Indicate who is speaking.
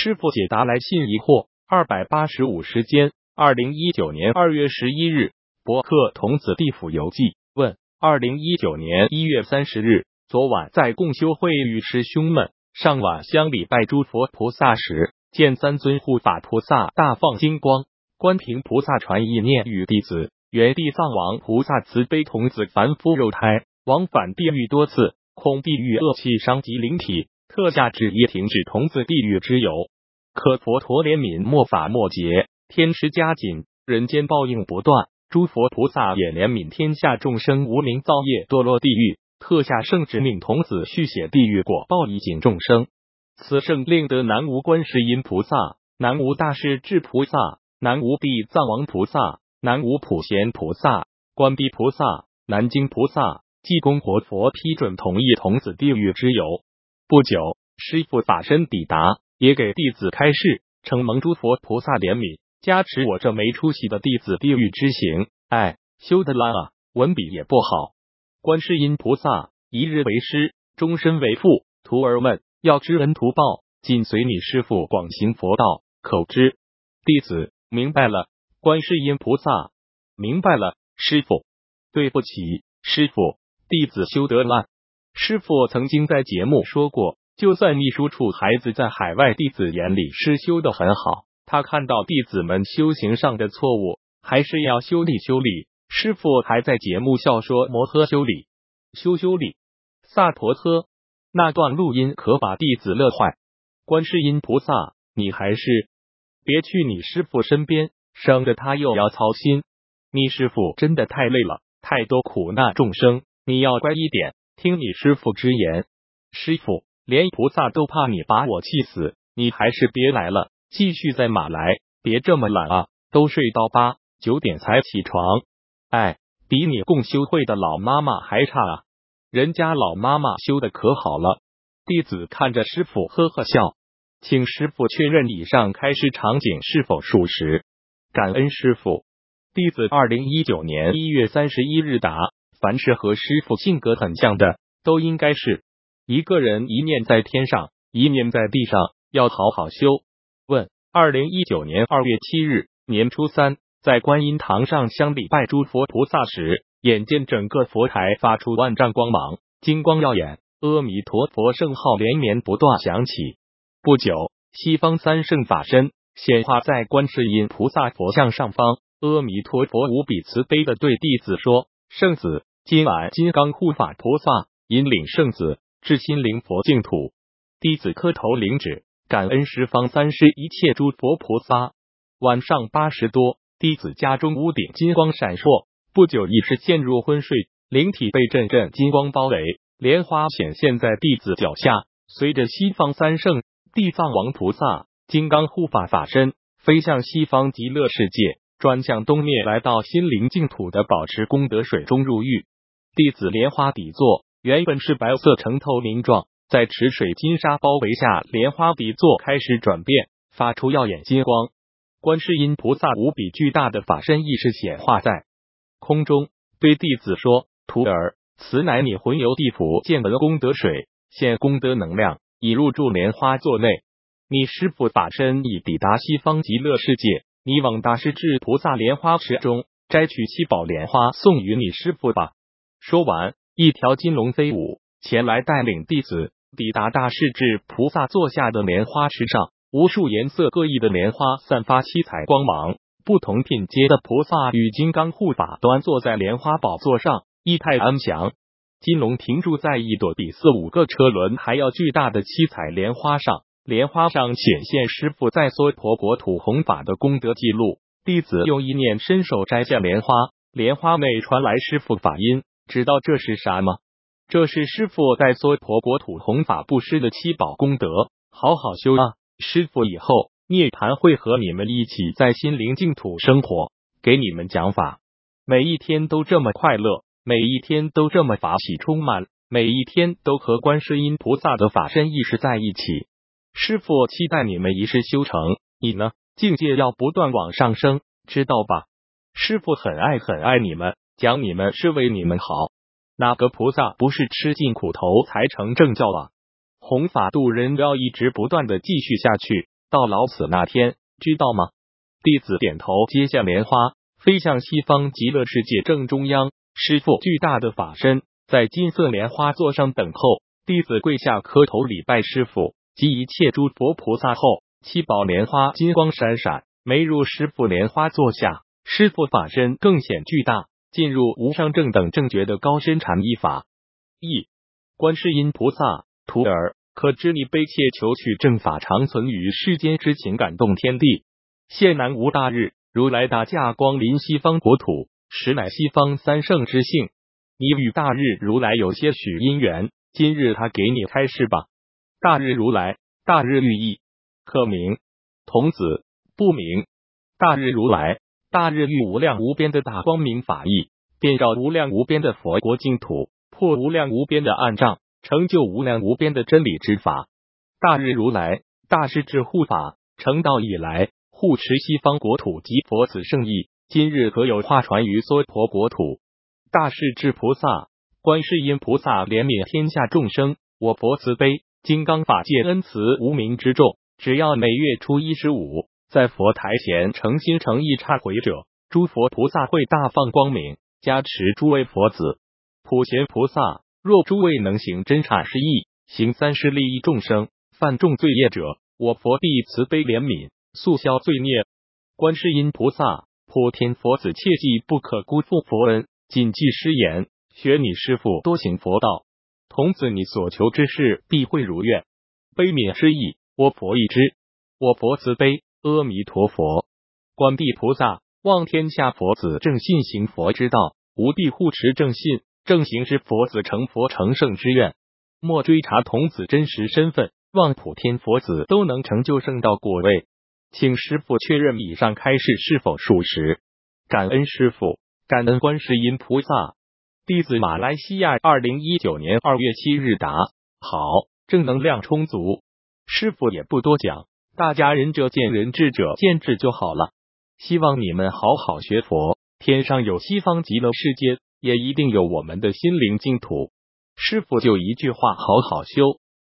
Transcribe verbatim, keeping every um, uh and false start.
Speaker 1: 师傅解答来信疑惑。二百八十五时间，二零一九年二月十一日，博客童子地府游记问：二零一九年一月三十日，昨晚在共修会与师兄们上晚香礼拜诸佛菩萨时，见三尊护法菩萨大放金光，观平菩萨传意念与弟子，原地藏王菩萨慈悲童子凡夫肉胎，往返地狱多次，恐地狱恶气伤及灵体，特下旨意停止童子地狱之游。可佛陀怜悯末法末劫，天时加紧，人间报应不断，诸佛菩萨也怜悯天下众生无名造业堕落地狱，特下圣旨命童子续写地狱果报以警众生。此圣令得南无观世音菩萨，南无大势至菩萨，南无地藏王菩萨，南无普贤菩萨，观地菩萨，南京菩萨，济公活佛批准同意童子地狱之游。不久，师父法身抵达，也给弟子开示，承蒙诸佛菩萨怜悯，加持我这没出息的弟子地狱之行。哎，修得烂啊，文笔也不好。观世音菩萨，一日为师，终身为父，徒儿们要知恩图报，紧随你师父广行佛道，口知。弟子明白了。观世音菩萨，明白了，师父。对不起，师父，弟子修得烂。师父曾经在节目说过，就算秘书处孩子在海外弟子眼里是修得很好，他看到弟子们修行上的错误，还是要修理修理。师父还在节目笑说摩诃修理，修修理，萨婆诃。那段录音可把弟子乐坏。观世音菩萨，你还是别去你师父身边，省得他又要操心。你师父真的太累了，太多苦难众生，你要乖一点，听你师父之言。师父，连菩萨都怕你把我气死，你还是别来了，继续在马来，别这么懒啊，都睡到八九点才起床。哎，比你共修会的老妈妈还差啊，人家老妈妈修的可好了。弟子看着师父呵呵笑，请师父确认以上开示场景是否属实。感恩师父。弟子二零一九年一月三十一日答：凡是和师父性格很像的，都应该是一个人一念在天上，一念在地上，要好好修。问：二零一九年二月七日年初三，在观音堂上香礼拜诸佛菩萨时，眼见整个佛台发出万丈光芒，金光耀眼，阿弥陀佛圣号连绵不断响起。不久，西方三圣法身显化在观世音菩萨佛像上方，阿弥陀佛无比慈悲的对弟子说：圣子，今晚金刚护法菩萨引领圣子至心灵佛净土。弟子磕头领旨，感恩十方三世一切诸佛菩萨。晚上八时多，弟子家中屋顶金光闪烁，不久意识陷入昏睡，灵体被阵阵金光包围，莲花显现在弟子脚下，随着西方三圣、地藏王菩萨、金刚护法法身飞向西方极乐世界，转向东面来到心灵净土的宝池功德水中入浴。弟子莲花底座原本是白色呈透明状，在池水金沙包围下，莲花底座开始转变，发出耀眼金光。观世音菩萨无比巨大的法身意识显化在空中，对弟子说：徒儿，此乃你魂游地府见闻功德水，现功德能量，已入住莲花座内。你师父法身已抵达西方极乐世界，你往大势至菩萨莲花池中摘取七宝莲花送与你师父吧。说完，一条金龙飞舞前来，带领弟子抵达大势至菩萨座下的莲花池上。无数颜色各异的莲花散发七彩光芒，不同品阶的菩萨与金刚护法端坐在莲花宝座上，意态安详。金龙停驻在一朵比四五个车轮还要巨大的七彩莲花上，莲花上显现师父在娑婆国土弘法的功德记录。弟子用意念伸手摘下莲花，莲花内传来师父法音，知道这是啥吗？这是师父在娑婆国土弘法布施的七宝功德，好好修啊！师父以后涅槃会和你们一起在心灵净土生活，给你们讲法，每一天都这么快乐，每一天都这么法喜充满，每一天都和观世音菩萨的法身意识在一起。师父期待你们一世修成，你呢，境界要不断往上升，知道吧？师父很爱很爱你们，讲你们是为你们好。哪个菩萨不是吃尽苦头才成正教啊？弘法度人要一直不断的继续下去， 到老死那天，知道吗？弟子点头，接下莲花，飞向西方极乐世界正中央。师父巨大的法身在金色莲花座上等候，弟子跪下磕头礼拜师父及一切诸佛菩萨后，七宝莲花金光闪闪，没入师父莲花座下。师父法身更显巨大，进入无上正等正觉的高深禅意法。一观世音菩萨，徒儿可知你悲切求取正法，长存于世间之情，感动天地。现南无大日，如来大驾光临西方国土，实乃西方三圣之幸。你与大日如来有些许因缘，今日他给你开示吧。大日如来，大日寓意，客名童子，不明。大日如来，大日喻无量无边的大光明法义，遍照无量无边的佛国净土，破无量无边的暗障，成就无量无边的真理之法。大日如来，大势至护法，成道以来，护持西方国土及佛子圣意，今日何有化传于娑婆国土。大势至菩萨，观世音菩萨怜悯天下众生，我佛慈悲，金刚法界恩慈无名之众，只要每月初一十五，在佛台前诚心诚意忏悔者，诸佛菩萨会大放光明，加持诸位佛子。普贤菩萨，若诸位能行真阐释义，行三施利益众生，犯重罪业者，我佛必慈悲怜悯，速消罪孽。观世音菩萨，普天佛子切记不可辜负佛恩，谨记师言，学你师父多行佛道，童子你所求之事必会如愿。悲悯之意，我佛已知。我佛慈悲，阿弥陀佛。观地菩萨，望天下佛子正信行佛之道，无地护持正信正行之佛子成佛成圣之愿。莫追查童子真实身份，望普天佛子都能成就圣道果位。请师父确认以上开示是否属实。感恩师父，感恩观世音菩萨。弟子马来西亚二零一九年二月七日答：好，正能量充足。师父也不多讲，大家仁者见仁，智者见智就好了。希望你们好好学佛，天上有西方极乐世界，也一定有我们的心灵净土。师父就一句话：好好修。